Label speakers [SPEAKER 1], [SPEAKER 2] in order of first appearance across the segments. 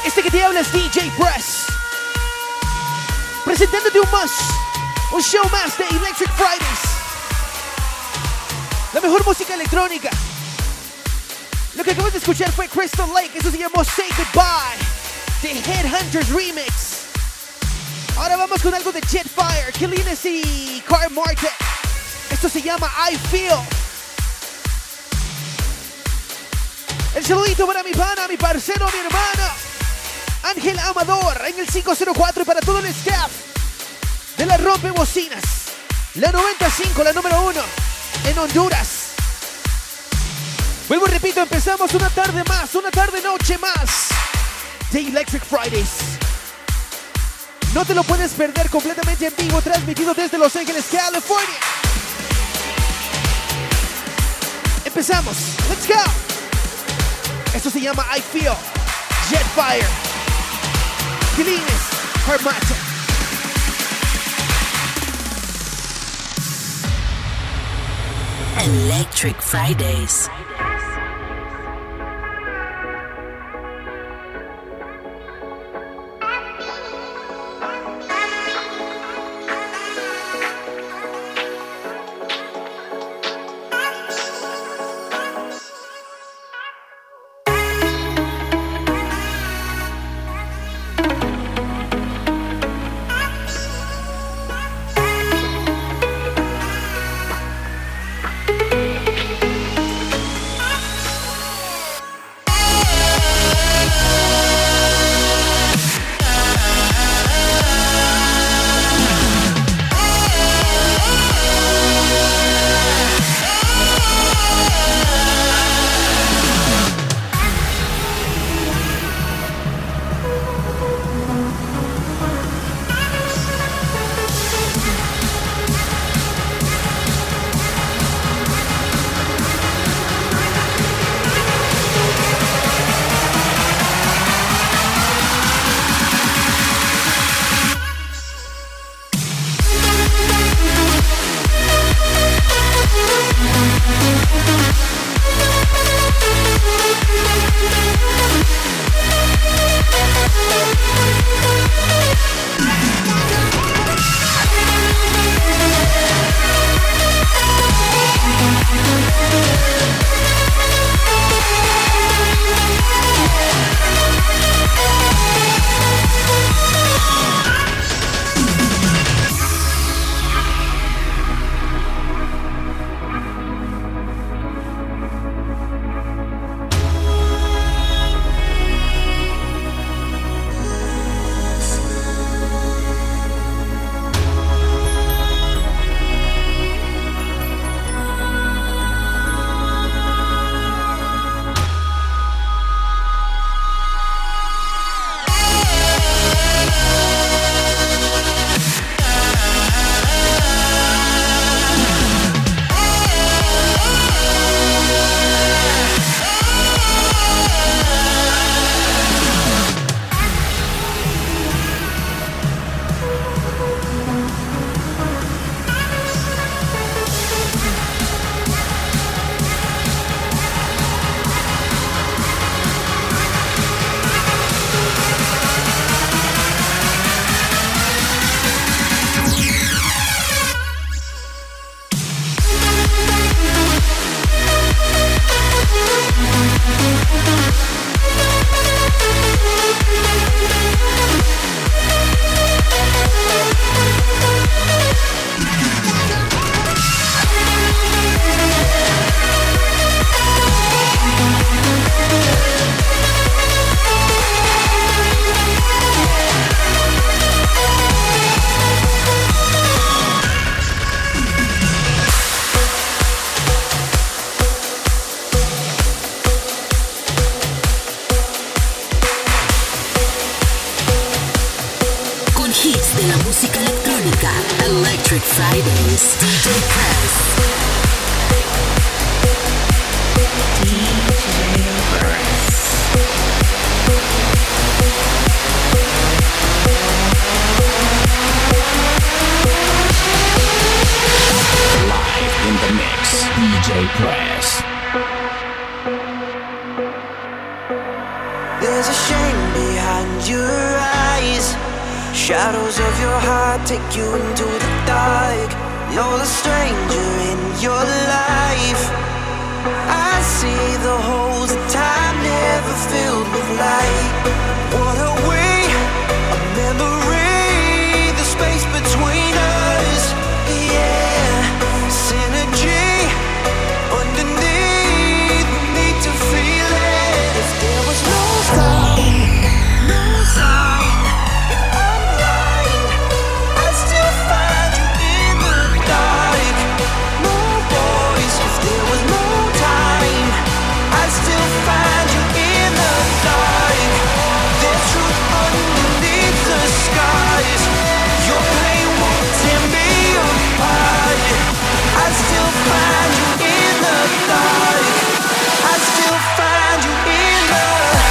[SPEAKER 1] Este que te habla es DJ Press, presentándote un show más de Electric Fridays. La mejor música electrónica. Lo que acabas de escuchar fue Crystal Lake, eso se llamó Say Goodbye, The Headhunters Remix. Ahora vamos con algo de Jetfire, Killines y Car Market. Esto se llama I Feel. El saludito para mi pana, mi parcero, mi hermano Ángel Amador en el 504 y para todo el staff de la Rompebocinas, la 95, la número 1 en Honduras. Vuelvo y repito, empezamos una tarde más, una tarde-noche más de Electric Fridays. No te lo puedes perder, completamente en vivo, transmitido desde Los Ángeles, California. Empezamos, let's go. Esto se llama I Feel, Jetfire, Killines, Harmata.
[SPEAKER 2] Electric Fridays. Electric Fridays, DJ Press.
[SPEAKER 3] Live in the mix, DJ Press.
[SPEAKER 4] There's a shame behind behind your eyes. Shadows of your heart take you into the dark. You're the stranger in your life. I see the holes that time never filled with light. What are we? A memory, the space between us. Yeah, synergy underneath. We need to feel it. If there was no sign, no sign. If I'm blind, I'd still find you in the dark. No voice. If there was no time, I'd still find you in the dark. There's truth underneath the skies. Your pain won't tear me apart. I'd still find you in the dark. I'd still find you in the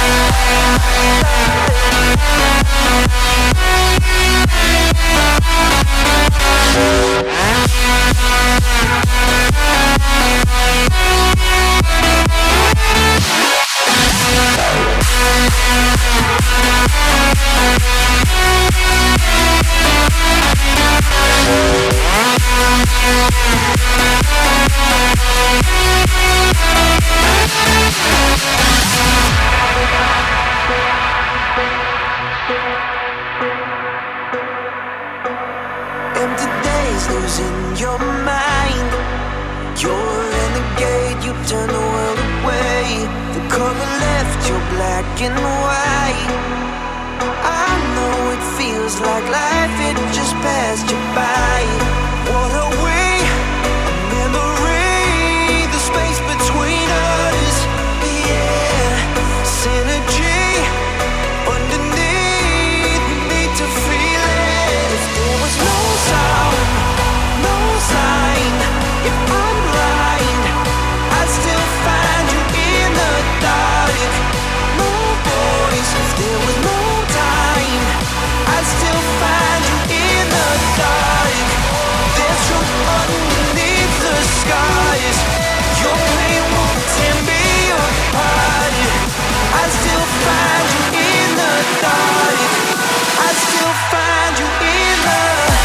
[SPEAKER 4] empty days losing your mind. You're a renegade, you turn the world away. The color left you black and white. I know it feels like life, it just passed you by. What are we? A memory, the space between us. Yeah, synergy underneath. We need to feel it. If there was no sound, no sign. If I'm blind, I'd still find you in the dark. No voice. If there was no time, I'd still find you in the dark. There's truth underneath the skies. Your pain won't tear me apart. I'd still find you in the dark. I'd still find you in the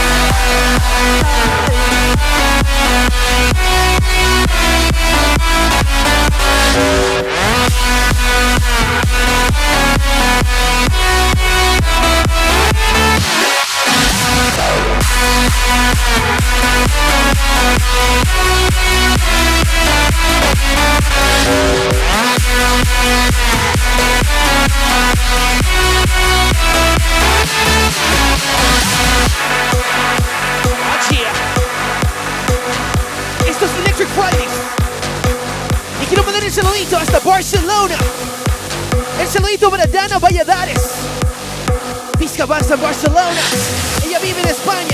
[SPEAKER 1] Esto es Electric Fridays. Y quiero mandar el saludito hasta Barcelona. El saludito para Dana Valladares. Pizca Basta en Barcelona. Ella vive en España.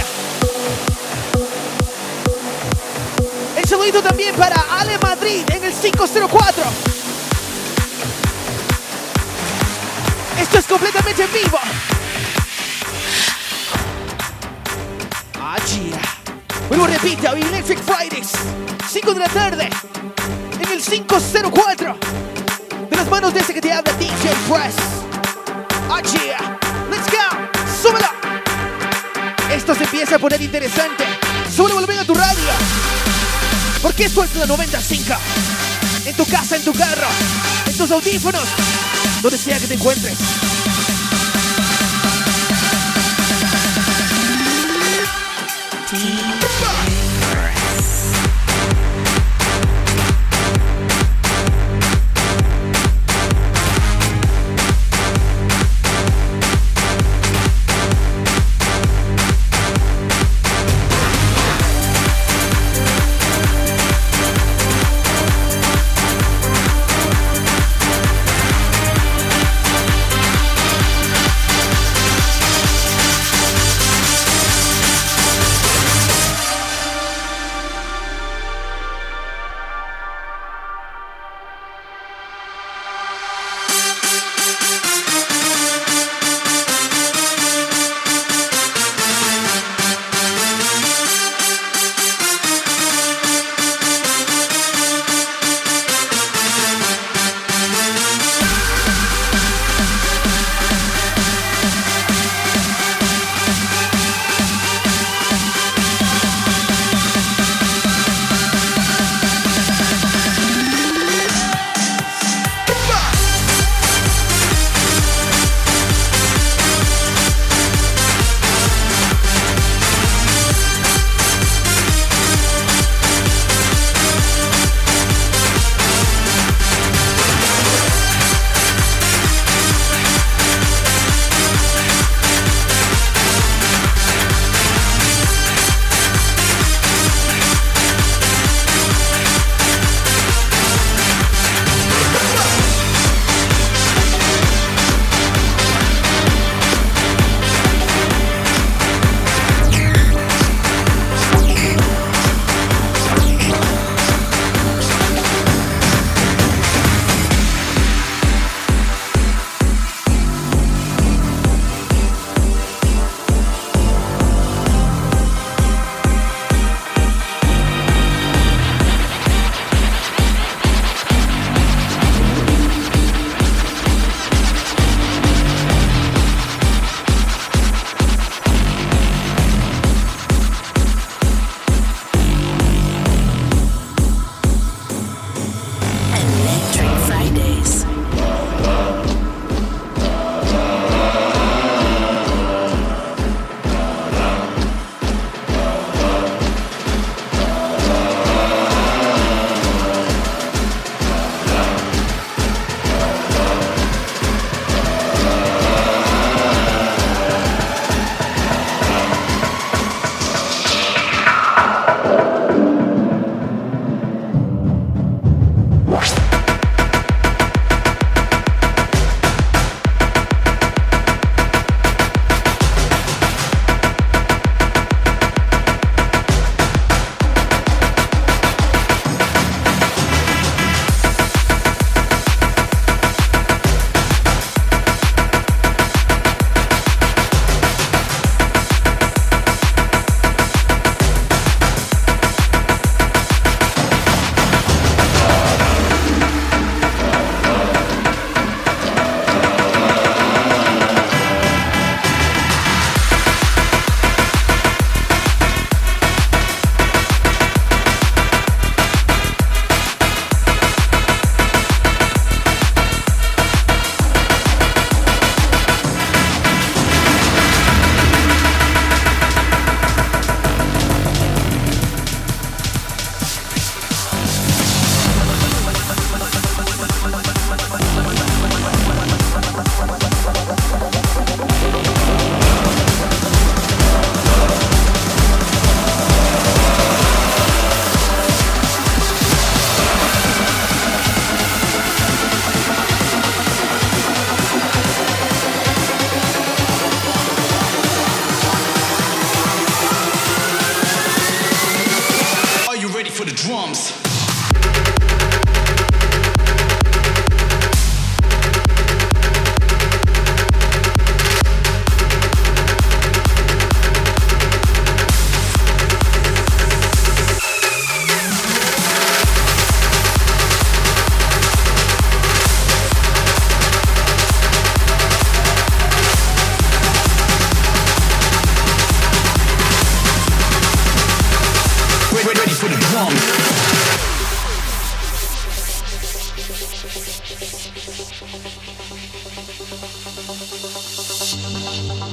[SPEAKER 1] El saludito también para Ale Madrid en el 504. Esto es completamente en vivo. Bueno, repita, hoy Electric Fridays, 5 de la tarde, en el 504, de las manos de ese que te habla, DJ Press. Let's go, súbelo. Esto se empieza a poner interesante. Súbelo, volumen a tu radio, porque esto es la 95. En tu casa, en tu carro, en tus audífonos, donde sea que te encuentres.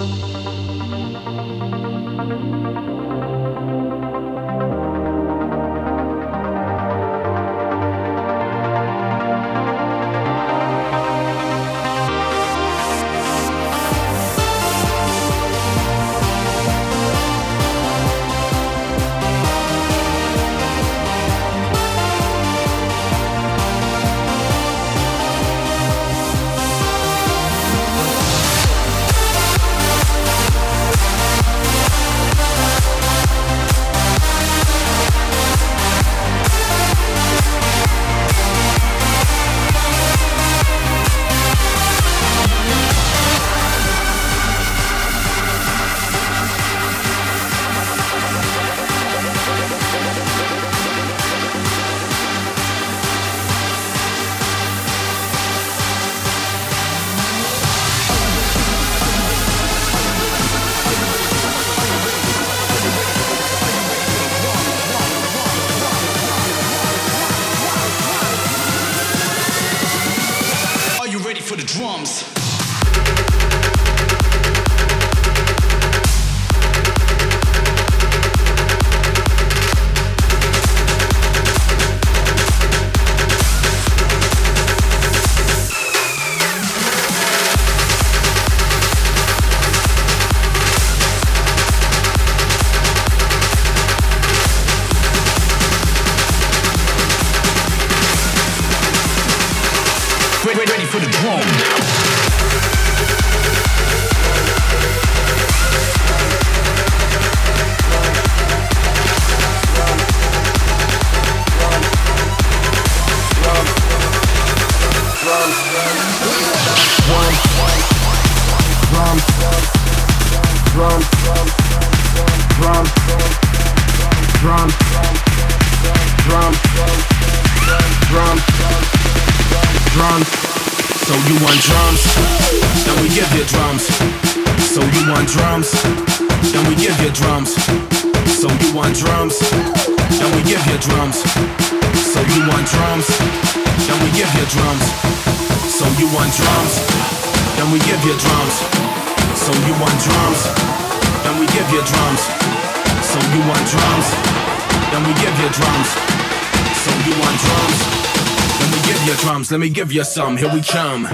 [SPEAKER 5] Let me give you some, here we come.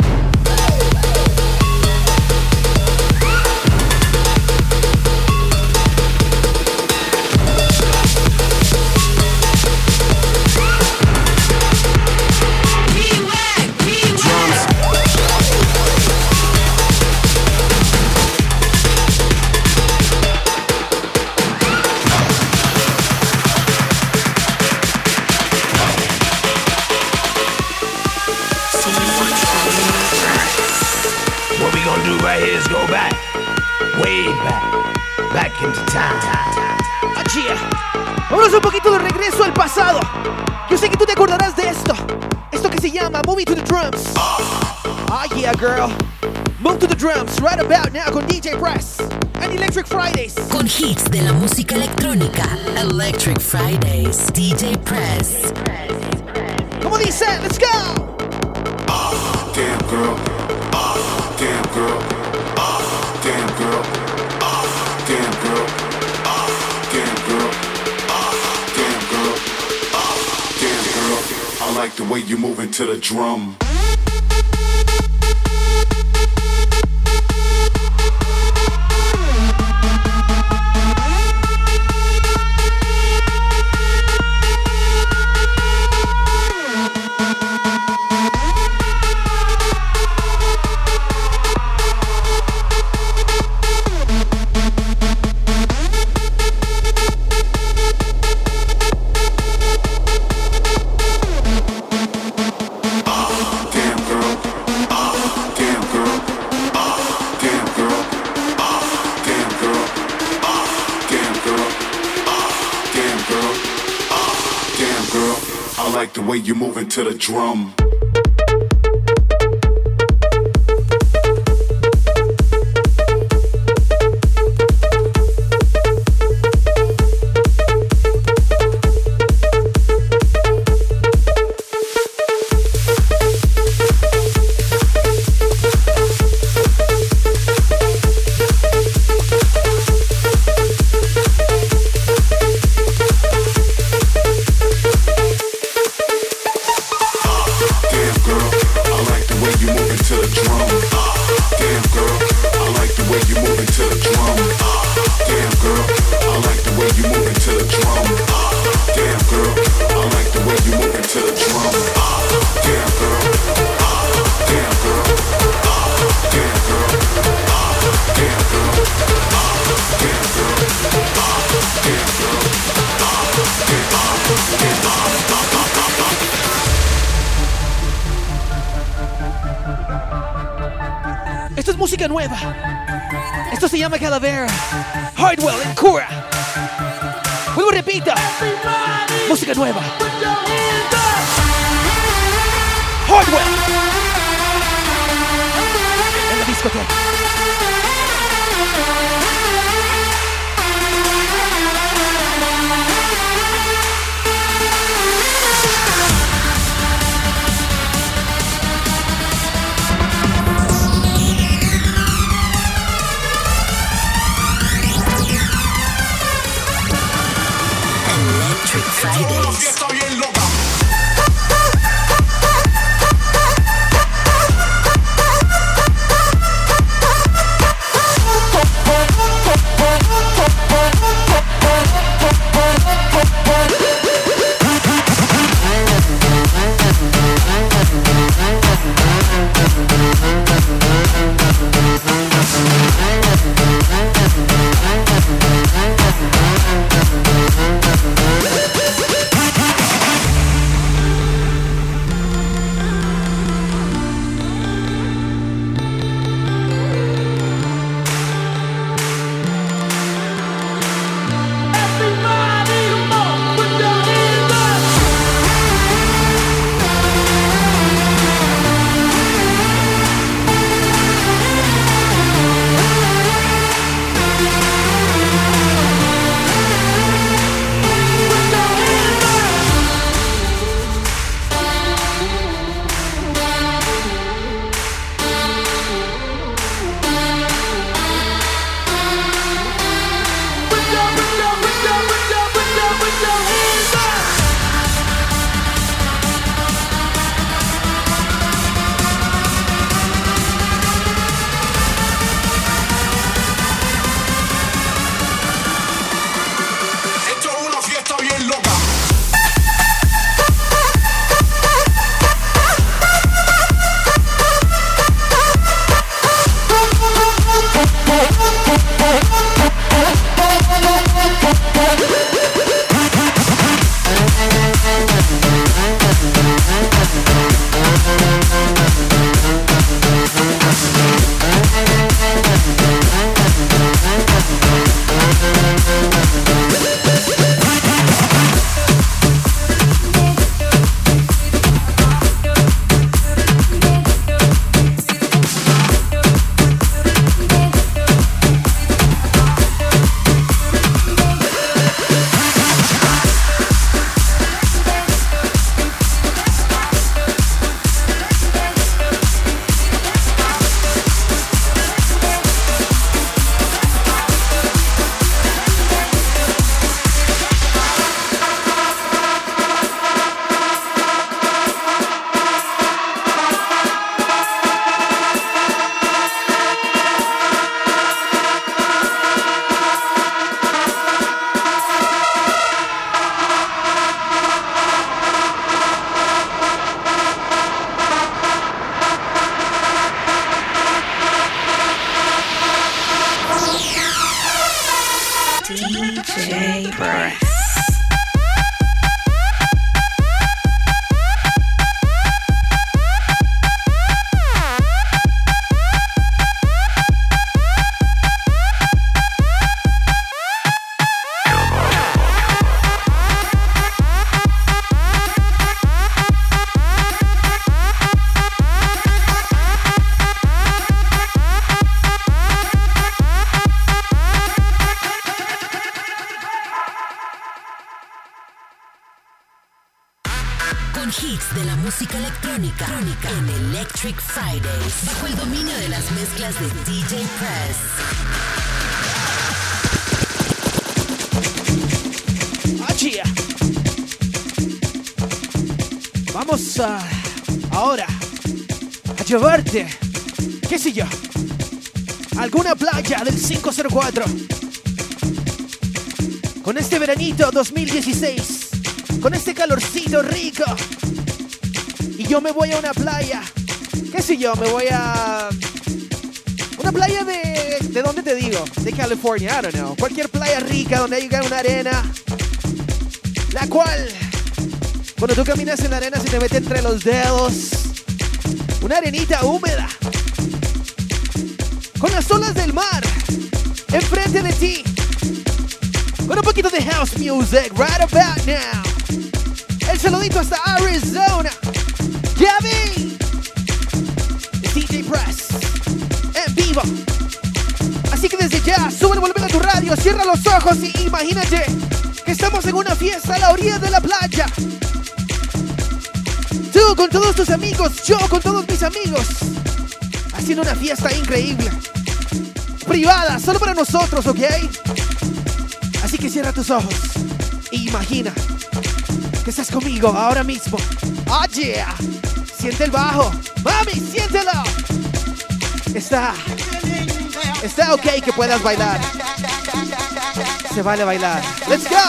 [SPEAKER 1] Vámonos un poquito de regreso al pasado. Yo sé que tú te acordarás de esto. Esto que se llama Moving to the Drums. Ah, yeah, girl. Move to the drums right about now con DJ Press and Electric Fridays.
[SPEAKER 2] Con hits de la música electrónica. Electric Fridays. DJ Press.
[SPEAKER 1] Como dice, let's go.
[SPEAKER 6] Damn girl. Damn girl. Damn girl. Damn girl. Damn girl. Damn girl. Damn girl. I like the way you moving to the drum. The way you moving to the drum.
[SPEAKER 1] música nueva. Esto se llama Calavera. Hardwell en Cura. Vuelvo, repito. Música nueva. Hardwell. En la discoteca.
[SPEAKER 2] Electric Fridays.
[SPEAKER 7] DJ Press.
[SPEAKER 2] Con hits de la música electrónica en Electric Fridays, bajo el dominio de las mezclas de DJ Press.
[SPEAKER 1] ¡Achia! Vamos ahora a llevarte, qué sé yo, a alguna playa del 504. Con este veranito 2016. Con este calorcito rico. Y yo me voy a una playa. ¿Qué sé yo? Me voy a... una playa ¿de dónde te digo? De California, I don't know. Cualquier playa rica donde haya una arena. La cual, cuando tú caminas en la arena se te mete entre los dedos. Una arenita húmeda. con las olas del mar enfrente de ti, con un poquito de house music right about now. El saludito hasta Arizona, Gabby, DJ Press, en vivo. Así que desde ya, sube el volumen a tu radio, cierra los ojos y imagínate que estamos en una fiesta a la orilla de la playa. Tú con todos tus amigos, yo con todos mis amigos, haciendo una fiesta increíble, privada, solo para nosotros, ¿ok? Así que cierra tus ojos e imagina que estás conmigo ahora mismo. Oh yeah, siente el bajo, mami, siéntelo. Está ok que puedas bailar. Se vale bailar. Let's go.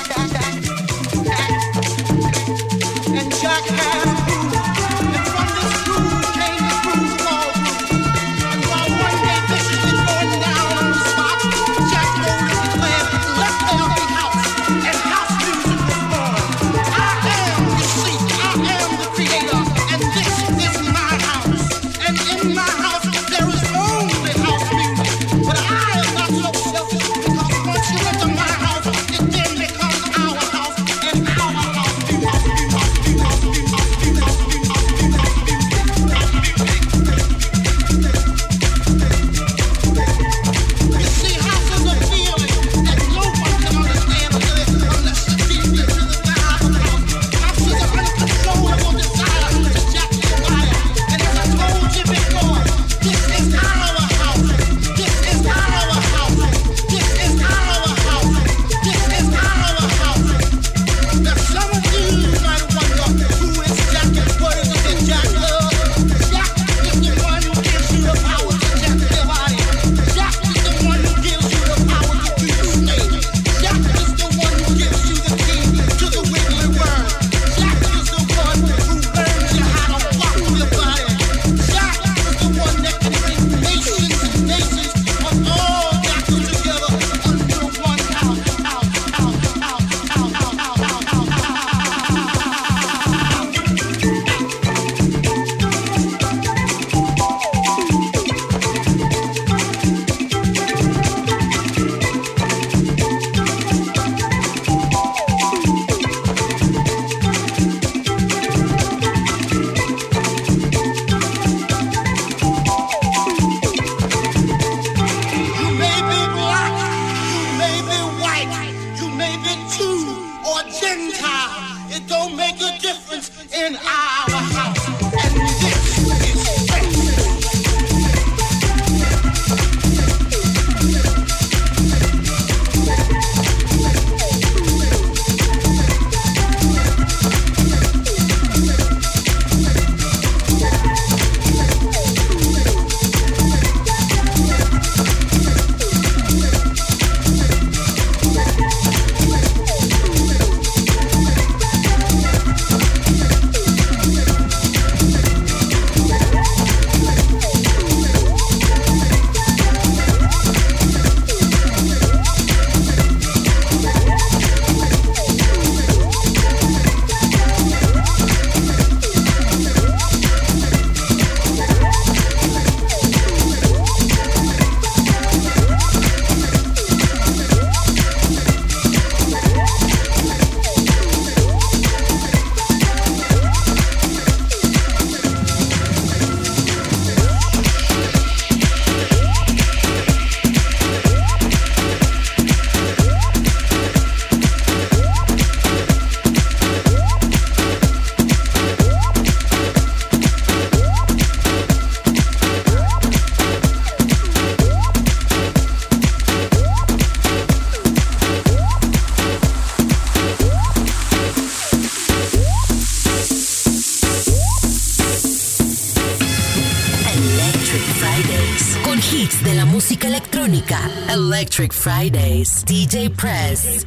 [SPEAKER 2] hits de la música electrónica. Electric Fridays, DJ Press.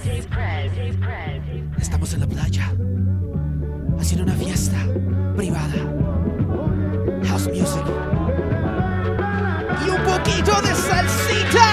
[SPEAKER 1] Estamos en la playa, haciendo una fiesta privada. House music. Y un poquito de salsita.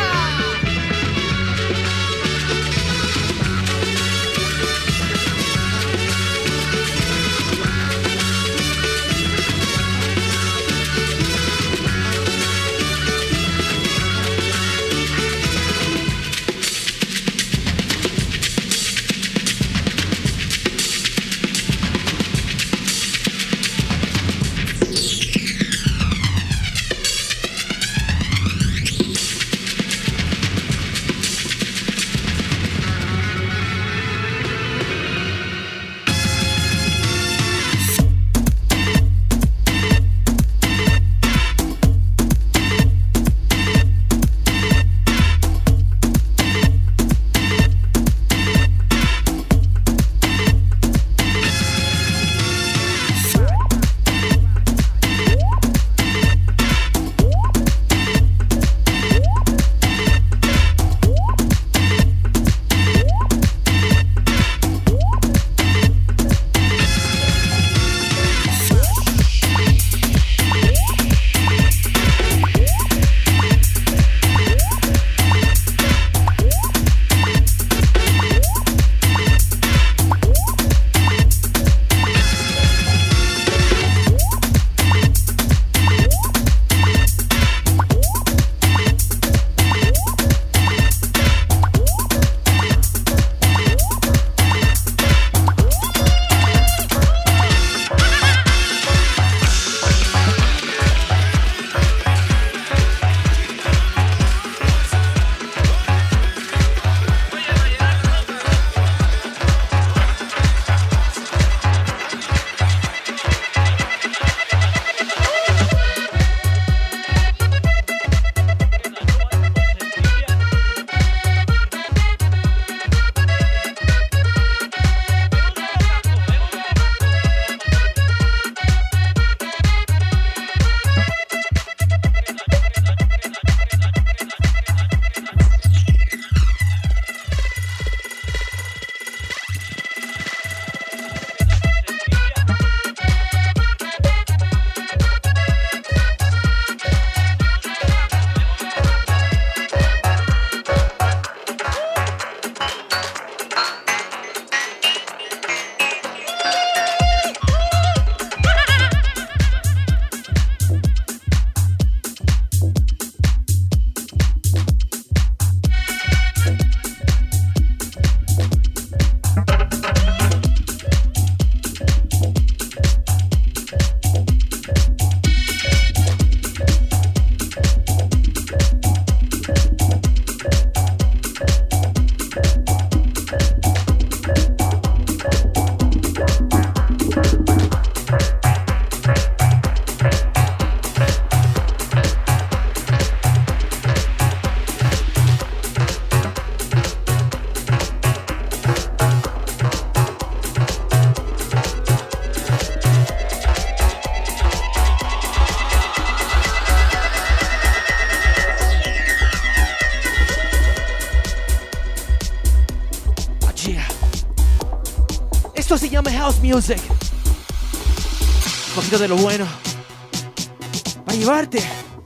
[SPEAKER 1] Esto se llama House Music. Un poquito de lo bueno. Para llevarte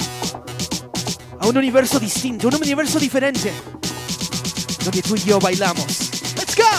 [SPEAKER 1] a un universo distinto, un universo diferente. Donde tú y yo bailamos. ¡Let's go!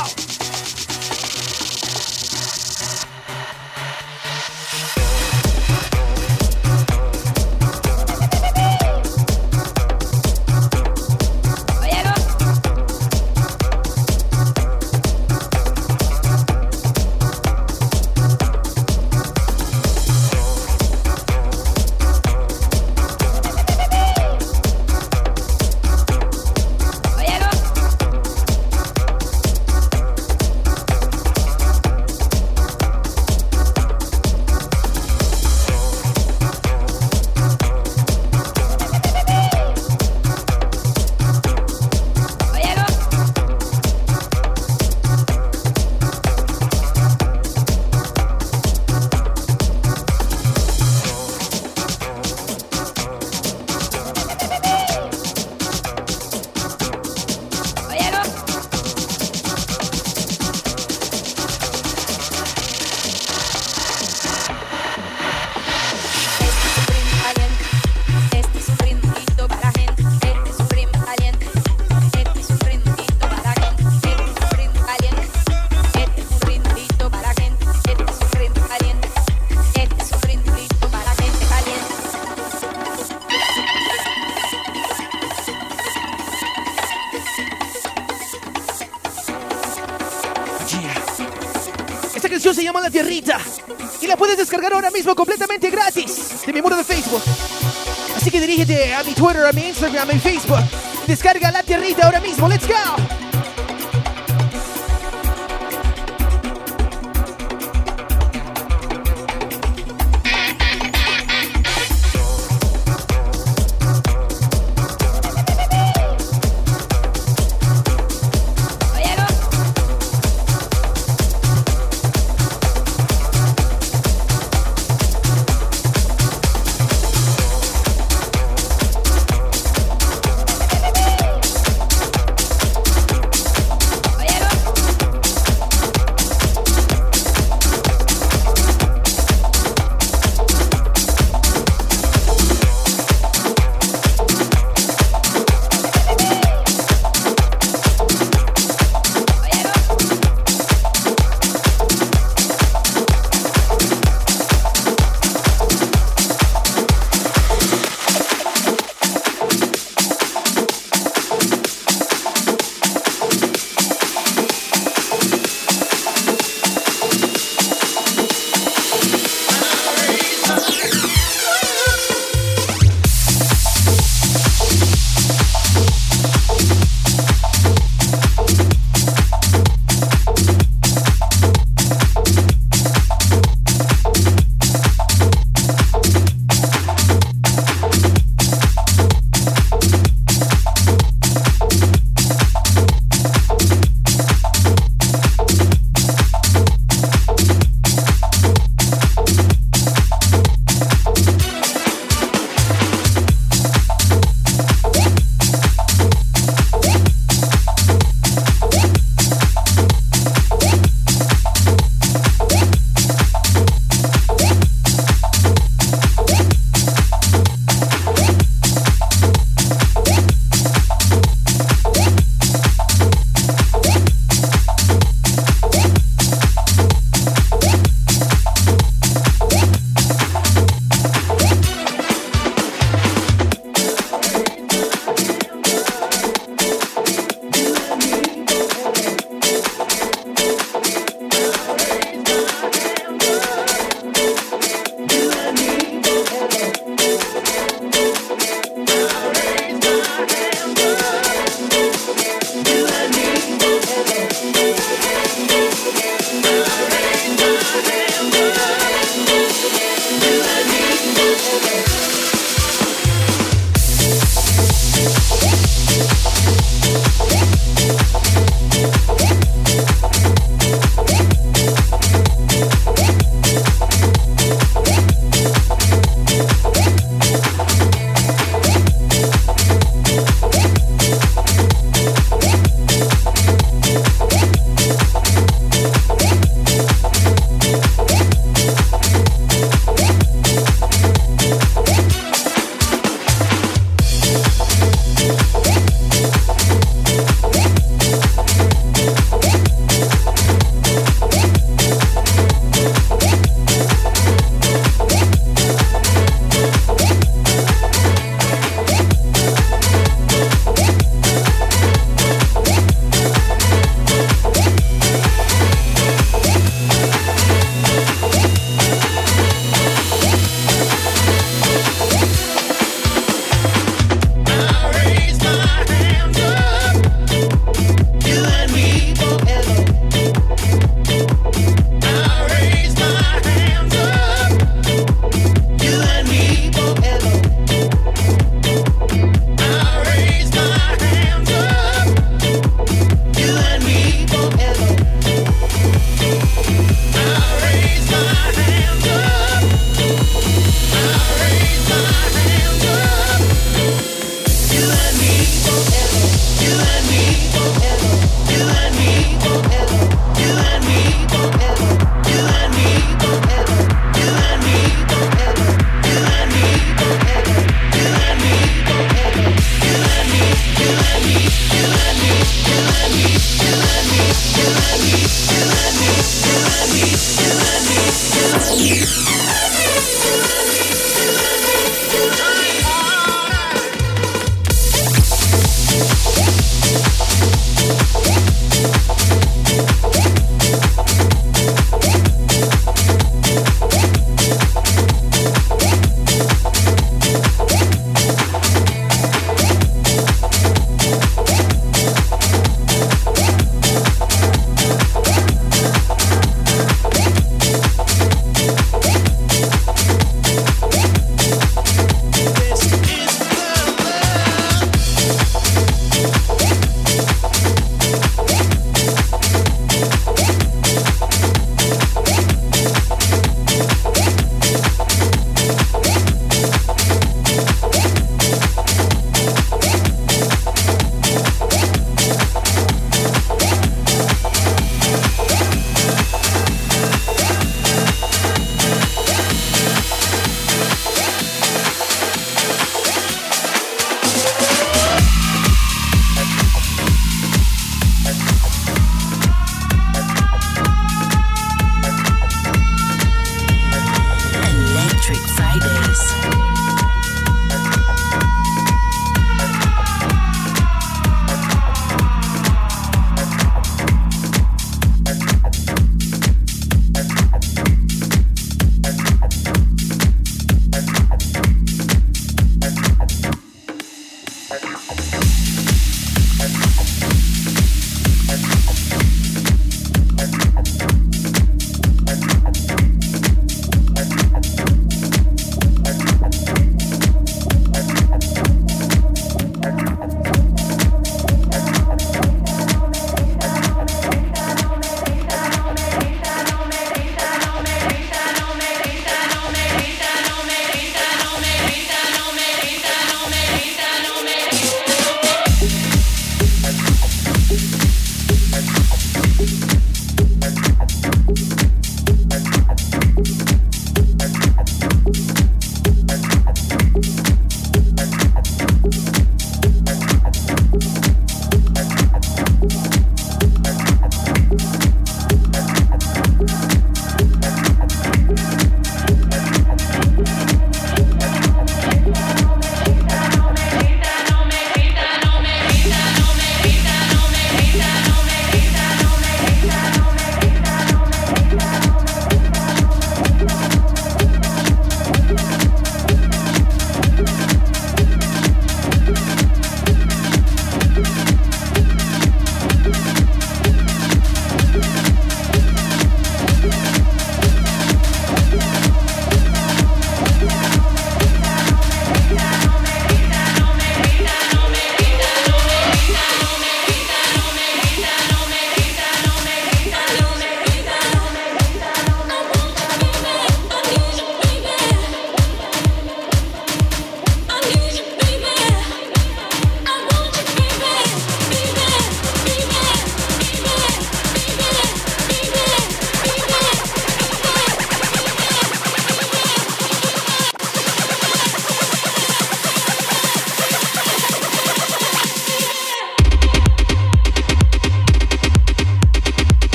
[SPEAKER 1] Se llama La Tierrita y la puedes descargar ahora mismo completamente gratis de mi muro de Facebook. Así que dirígete a mi Twitter, a mi Instagram, a mi Facebook y descarga La Tierrita ahora mismo. ¡Let's go!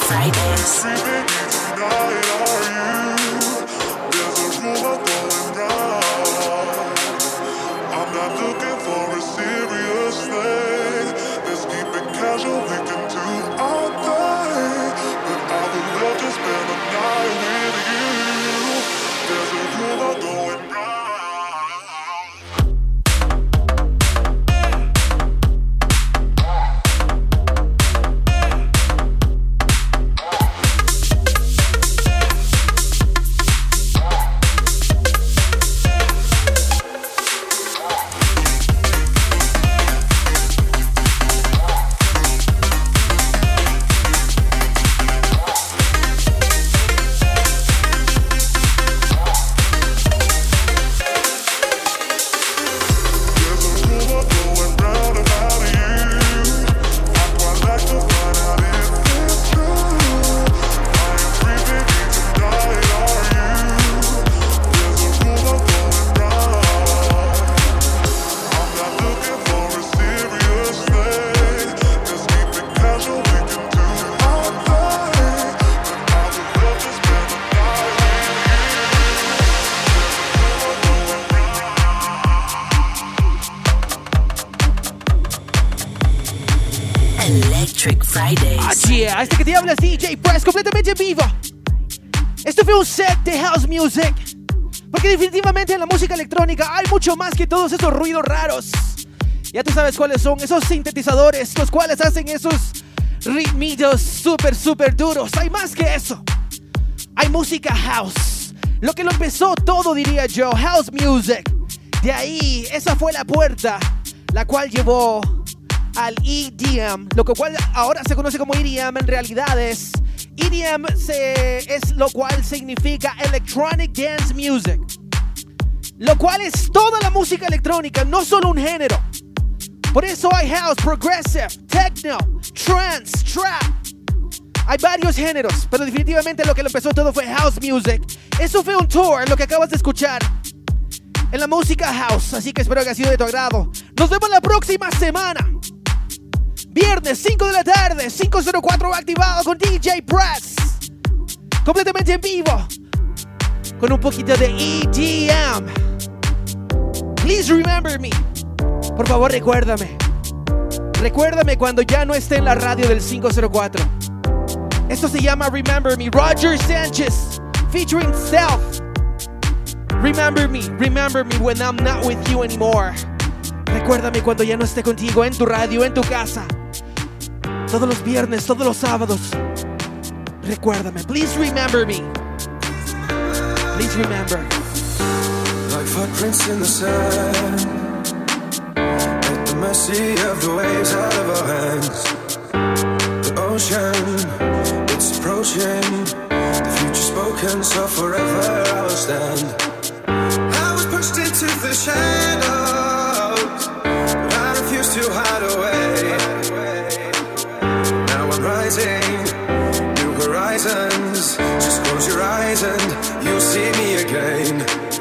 [SPEAKER 2] Fridays. Electric Fridays.
[SPEAKER 1] Yeah, este que te habla es DJ Press, completamente en vivo. Esto fue un set de house music, porque definitivamente en la música electrónica hay mucho más que todos esos ruidos raros. Ya tú sabes cuáles son esos sintetizadores, los cuales hacen esos ritmitos súper duros. Hay más que eso. Hay música house, lo que lo empezó todo, diría yo, house music. De ahí, esa fue la puerta, la cual llevó al EDM, lo cual ahora se conoce como EDM. En realidad es EDM, es lo cual significa Electronic Dance Music, lo cual es toda la música electrónica, no solo un género. Por eso hay house, progressive, techno, trance, trap. Hay varios géneros, pero definitivamente lo que lo empezó todo fue house music. Eso fue un tour, lo que acabas de escuchar en la música house, así que espero que haya sido de tu agrado. Nos vemos la próxima semana. Viernes, 5 de la tarde, 504 activado con DJ Press. Completamente en vivo, con un poquito de EDM. Please remember me. Por favor, recuérdame. Recuérdame cuando ya no esté en la radio del 504. Esto se llama Remember Me. Roger Sanchez, featuring Self. Remember me when I'm not with you anymore. Recuérdame cuando ya no esté contigo, en tu radio, en tu casa. Todos los viernes, todos los sábados. Recuérdame. Please remember me. Please remember.
[SPEAKER 8] Like footprints in the sand, at the mercy of the waves out of our hands. The ocean, it's approaching. The future spoken, so forever I will stand. I was pushed into the shadows, but I refuse to hide away. Now I'm rising, new horizons. Just close your eyes and you'll see me again.